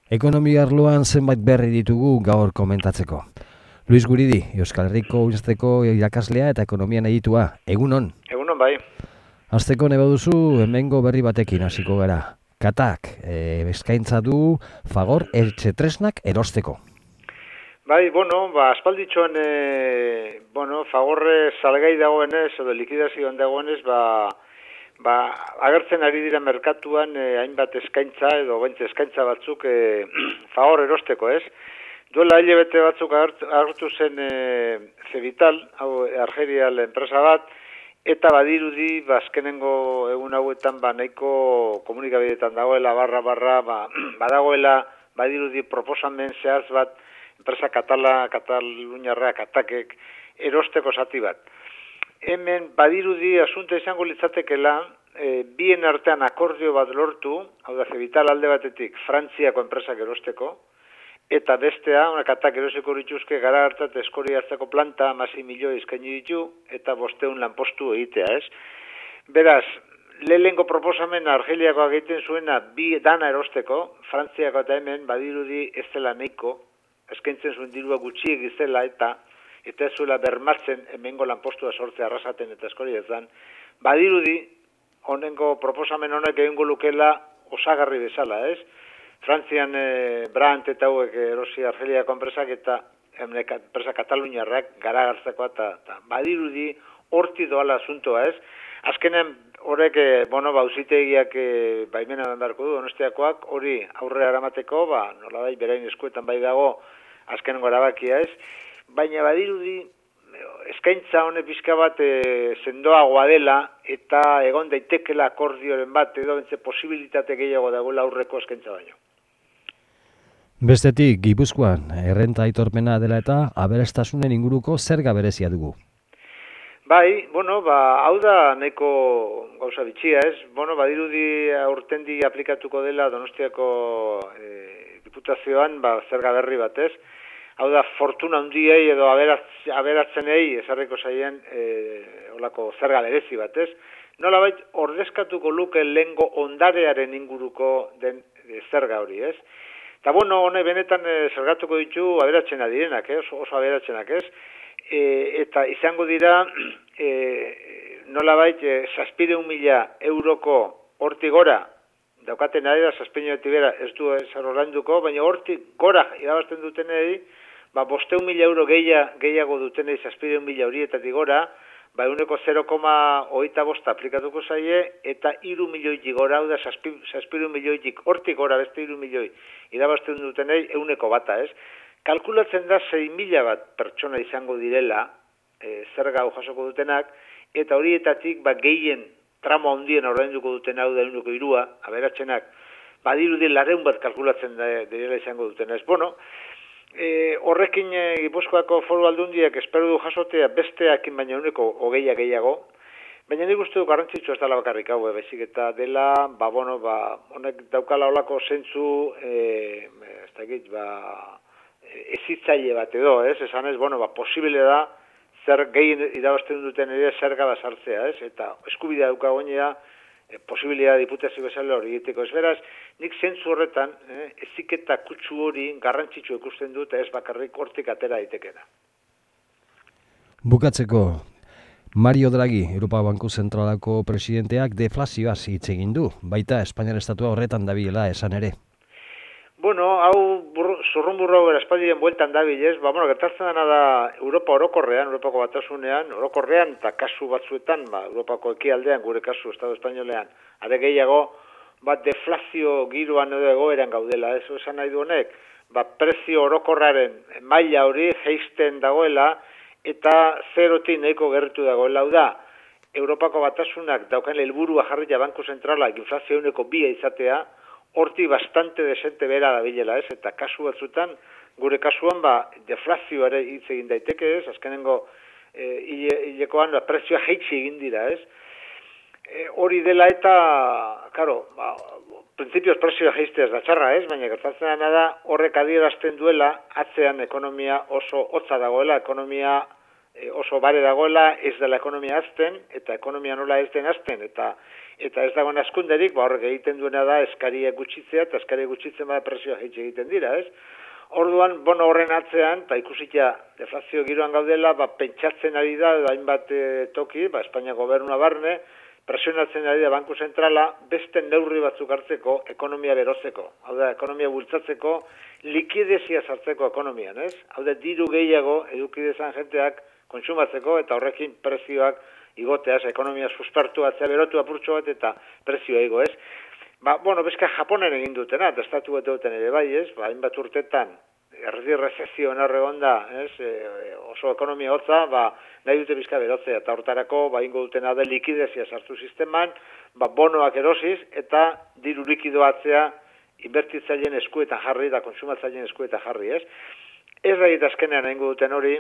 Ekonomia arloan zenbait berri ditugu gaur komentatzeko. Luis Guridi, Euskal Herriko Unibertsitateko irakaslea eta ekonomian editua. Egunon. Egunon bai. Hasteko nahi baduzu hemengo berri batekin hasiko gara. Katak eskaintza du Fagor etxetresnak erosteko. Bai, aspalditxoan, Fagorre salgai dagoenez, edo likidazioan dagoenez, agertzen ari dira merkatuan hainbat eskaintza, edo baintz eskaintza batzuk Fagor erosteko, ez? Duela hilabete batzuk agertu zen Cevital, hau Argerial enpresa bat, eta badirudi, azkenengo egun hauetan, nahiko komunikabideetan dagoela, badagoela, badirudi proposamen zehaz bat, enpresa Kataluniarra, Katakek, erosteko zati bat. Hemen badirudi asunta izango litzatekela, bien artean akordio bat lortu, hau da Cevital alde batetik, Frantziako enpresak erosteko, eta bestea, Katak erosteko dituzke gara hartzat eskori hartzeko planta, 6 milioi eskaini ditu, eta 500 lanpostu egitea, ez? Beraz, lehengo proposamen Argeliakoa egiten zuena bi dana erosteko, Frantziako eta hemen badirudi ez dela nahiko, eskaintzen zuen dirua gutxiek izela eta ez zuela bermatzen hemengo lanpostua sortzea arrasaten eta eskori ezan, badirudi honengo proposamen honek egingo lukela osagarri bezala, ez? Frantzian Brandt eta hauek erosi Argeliako enpresak eta enpresa Kataluniarrak gara gartzeko eta badirudi horti doala asuntoa, ez? Azkenean horrek, auzitegiak baimena dandarko du, Donostiakoak, hori aurrera eramateko, nolabait berain eskuetan bai dago azkenengo erabakia, ez? Baina badirudi eskaintza honek pixka bat sendoagoa dela eta egon daitekela akordioren bat edo bentze posibilitate gehiago dagoela aurreko eskaintza baino. Bestetik, Gipuzkoan, errenta aitorpena dela eta aberastasunen inguruko zerga berezia dugu. Bai, hau da nahiko gauza bitxia, ez? Badirudi aurtendi aplikatuko dela Donostiako diputazioan zerga berri bat, ez? Hau da, fortuna handiei edo aberatzenei ezarriko zaien olako zerga berezi bat, ez? Nolabait, ordezkatuko luke lehengo ondarearen inguruko den zerga hori, ez? Eta honek benetan zergatuko ditu aberatzenak direnak, ez? Oso aberatzenak, ez? Eta izango dira nolabait 700.000 euroko hortik gora daukaten adera 700.000 bera ez du zer ordainduko, baina hortik gora irabazten dutenei 500.000 euro gehiago dutenei 700.000 horietatik gora, ehuneko 0,25 aplikatuko zaie eta 3 milioitik gora, hau da 700 milioitik hortik gora beste 3 milioi irabazten dutenei 100%, ez? Kalkulatzen da 6.000 bat pertsona izango direla zerga hau jasoko dutenak, eta horietatik gehien tramo handien ordainduko duten hau da 1,3, aberatzenak, badirudi 200 bat kalkulatzen direla izango dutena. Horrekin Gipuzkoako Foru Aldundiak espero du jasotea besteakin baina 1,20 gehiago, baina nik uste du garrantzitsua ez dela bakarrik hau, baizik eta dela, honek daukala olako zentzu, ezitzaile bat edo, ez? Esan ez, posible da, zer gehien irabazten duten ere zerga da sartzea, ez? Eta eskubidea dauka goinea, posibilea diputazio bezala hori egiteko. Ez beraz, nik zentzu horretan, eziketa kutsu hori garrantzitsu ikusten dut, ez bakarrik hortik atera daitekena. Bukatzeko, Mario Draghi, Europa Banku Zentralako presidenteak deflazioaz hitz egin du, baita Espainiar estatua horretan dabilela esan ere. Hau zurrumburro espaldien bueltan dabil, ez? Gertatzen dena da Europa orokorrean, Europako batasunean, orokorrean eta kasu batzuetan, Europako ekialdean, gure kasu, Estado Espainolean, are gehiago, deflazio giroan edo egoeran gaudela, ez? Esan nahi du honek, prezio orokorraren maila hori jeisten dagoela eta zerotik nahiko gertu dagoela, hau da, Europako batasunak daukan helburua jarria Banku Zentralak inflazio 2 izatea, horti bastante desente bera dabilela, ez? Eta kasu batzutan, gure kasuan, deflazio ere hitz egin daiteke, ez? Azkenengo hilekoan prezioa jaitsi egin dira, ez? Hori dela eta, printzipioz prezioa jaistea ez da txarra, ez? Baina gertatzen dena da, horrek adierazten duela, atzean ekonomia oso hotza dagoela, ekonomia oso bare dagoela, ez dela ekonomia hazten, eta ekonomia nola ez den hazten, eta ez dagoen askunderik, horrek egiten duena da eskariak gutxitzea, eta eskariak gutxitzen bada presioa jaitsi egiten dira, ez? Orduan, bono horren atzean, eta ikusitia deflazio giroan gaudela, pentsatzen ari da, hainbat toki, Espainia gobernua barne, presionatzen ari da Banku Zentrala, beste neurri batzuk hartzeko, ekonomia berotzeko. Hau da, ekonomia bultzatzeko, likidezia sartzeko ekonomian, ez? Hau da, diru gehiago edukidezan jenteak kontsumatzeko, eta horrekin prezioak igoteaz, ekonomia suspertu atzea berotu apurtxo bat, eta prezioa igo, ez? Bezka Japonen egin dutena, eta estatu bat duten ere bai, ez? Hainbat urtetan, erdi rezezio egonda, ez? Oso ekonomia hotza, nahi dute bizka berotzea, eta hortarako, ingo dutena da likidezia sartu sisteman, bonoak erosiz, eta diru likidoa atzea inbertitzaileen eskuetan jarri, eta konsumatzaileen eskuetan jarri, ez? Ez da egit azkenean egin duten hori,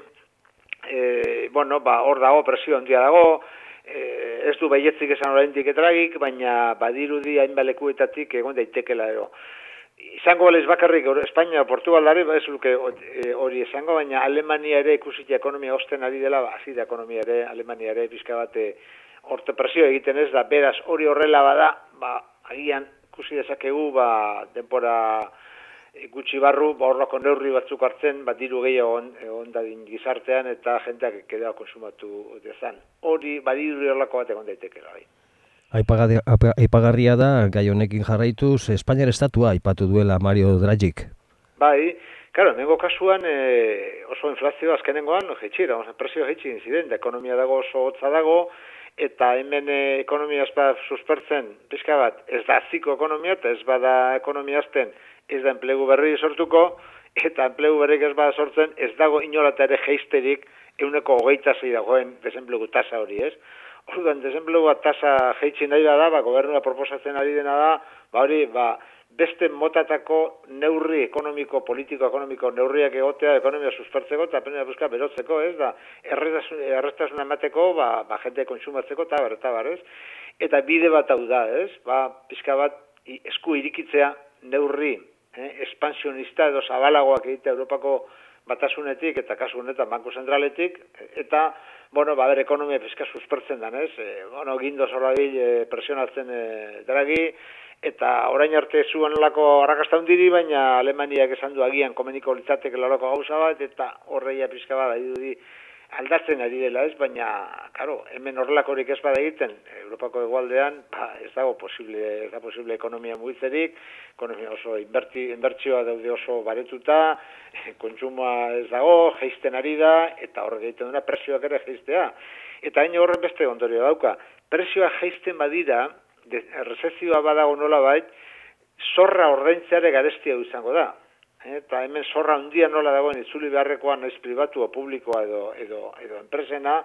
hor dago, presio handia dago, ez du baietzik esan oraindik etragik, baina badirudi hainbalekuetatik egon daitekela ero. Izango baliz bakarrik Espainia, Portugaldari, ez luke hori izango, baina Alemania ere ikusitia ekonomia osten ari dela, hasi da ekonomia ere, Alemania ere pizka bate horte presio egiten ez da, beraz hori horrela bada, agian ikusi dezakegu, denbora gutxi barru, horrako neurri batzuk hartzen, diru gehiago ondadin gizartean, eta jenteak kedea konsumatu dezan. Hori, badiru horrelako bat egon daitekela. Aipagarria da, gai honekin jarraituz, Espainiar estatua aipatu duela Mario Dragik. Claro, nengo kasuan oso inflazio azkenengoan, presio jaitsi ziren, da ekonomia dago oso hotza dago, eta hemen ekonomia ez suspertzen, pixka bat, ez da ziko ekonomia, eta ez bada ekonomia azten, ez da enplegu berri sortuko, eta enplegu berrik ez bada sortzen, ez dago inolata ere jeisterik 126 dagoen desenplegu tasa hori, ez? Orduan, desenplegu tasa jeitsi nahi da, gobernua proposatzen ari dena da, beste motatako neurri ekonomiko, politiko-ekonomiko neurriak egotea, ekonomia suspertzeko, eta apena buska berotzeko, ez da, erreztasuna emateko, jente konsumatzeko, eta ez? Eta bide bat hau da, ez? Pizka bat, esku irikitzea neurri, expansionista edo zabalagoak egitea Europako batasunetik, eta kasu honetan Banku Zentraletik, eta, ekonomia pizka suspertzen dan, ez? Gindoz horabil presionatzen Draghi, eta orain arte zuen olako arrakasta hundiri, baina Alemaniak esan du agian komeniko litzateke lorako gauza bat, eta horreia pizka bat dirudi aldatzen ari dela, ez? Baina, hemen horrelakorik ez bada egiten, Europako hegoaldean, ez dago posible ekonomia mugitzerik, ekonomia oso inbertsioa daude oso baretuta, kontsumoa ez dago, jeisten ari da, eta horrek egiten duna presioak ere jeistea. Eta hain horren beste ondorio dauka, presioa jeisten badira, rezezioa badago nola bait, zorra ordaintzeare garestia izango da. Eta hemen zorra handia nola dagoen itzuli beharrekoa naiz pribatua, publikoa edo enpresena,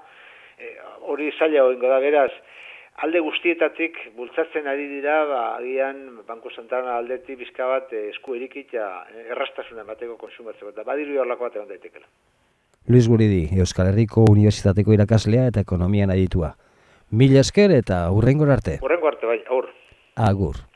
hori zaila egingo da, beraz, alde guztietatik bultzatzen ari dira, agian Banku Zentrala aldetik bizka bat esku erikita errastasuna emateko konsumatzeko, eta badiru horlako bat egon daitekela. Luis Guridi, Euskal Herriko Unibertsitateko irakaslea eta ekonomian aditua. Mila esker eta hurrengor arte. Hurrengo arte, bai, agur. Agur.